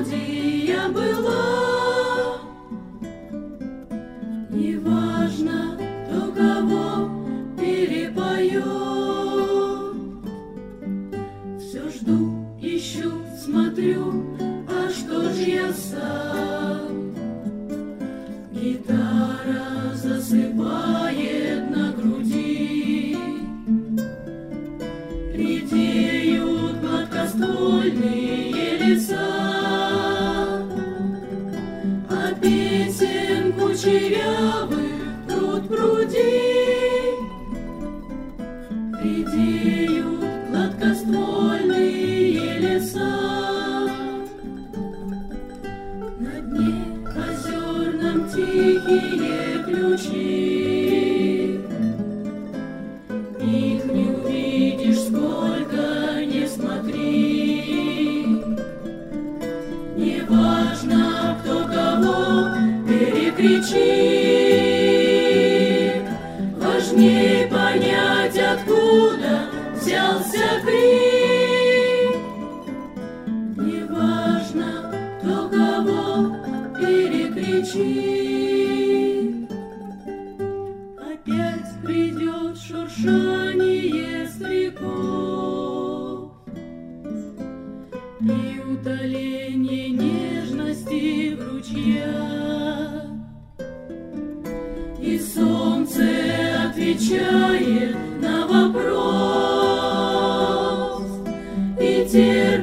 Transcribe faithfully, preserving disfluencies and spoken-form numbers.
мелодия была. Неважно, кто кого перепоет, все жду, ищу, смотрю, а что ж я сам? Гитара засыпает на груди, редеют гладкоствольные леса, а песен кучерявых пруд пруди, редеют гладкоствольные леса. На дне озерном тихие ключи, их не увидишь, сколько не смотри. Неважно, кто кого перекричит, важнее понять, откуда взялся крик. Неважно, кто кого перекричит, опять придет шуршание стрекоз и утоление нежности в ручьях, и солнце отвечает на вопрос, и те